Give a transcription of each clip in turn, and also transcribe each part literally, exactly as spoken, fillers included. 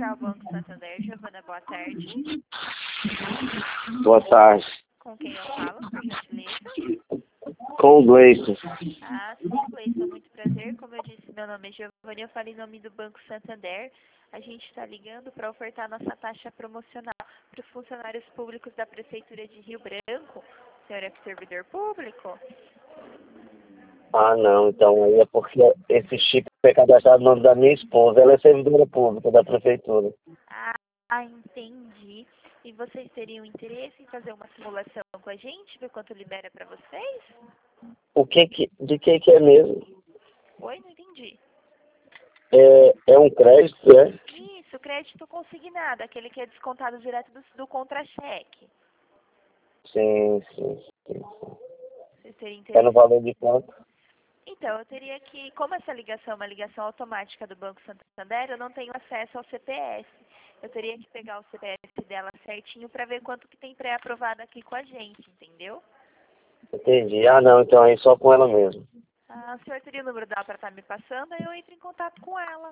Central Banco Santander, Giovana, boa tarde. Boa tarde. Com quem eu falo, por gentileza? Com o Gleison. Ah, sim, Gleison, muito prazer. Como eu disse, meu nome é Giovana e eu falo em nome do Banco Santander. A gente está ligando para ofertar nossa taxa promocional para os funcionários públicos da Prefeitura de Rio Branco. O senhor é servidor público? Ah, não. Então aí é porque esse chip foi cadastrado no nome da minha esposa. Ela é servidora pública da prefeitura. Ah, entendi. E vocês teriam interesse em fazer uma simulação com a gente, ver quanto libera para vocês? O que que, de que que é mesmo? Oi, não entendi. É, é um crédito, é? Isso, crédito consignado, aquele que é descontado direto do, do contra-cheque. Sim, sim, sim. Vocês teriam É no interesse? valor de quanto? Então, eu teria que, como essa ligação é uma ligação automática do Banco Santander, eu não tenho acesso ao C P F. Eu teria que pegar o C P F dela certinho para ver quanto que tem pré-aprovado aqui com a gente, entendeu? Entendi. Ah, não. Então aí só com ela mesmo. Ah, o senhor teria o número dela para estar me passando, aí eu entro em contato com ela.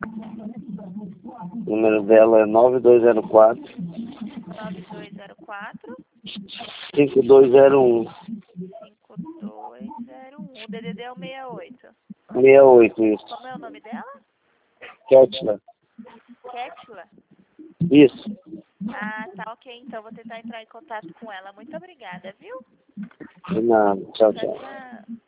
O número dela é nove dois zero quatro, nove dois zero quatro, cinco dois zero um. cinco dois zero um. O D D D é o sessenta e oito. sessenta e oito, isso. Como é o nome dela? Ketla. Ketla? Isso. Ah, tá ok. Então vou tentar entrar em contato com ela. Muito obrigada, viu? De nada. Tchau, Tchau, tchau. tchau.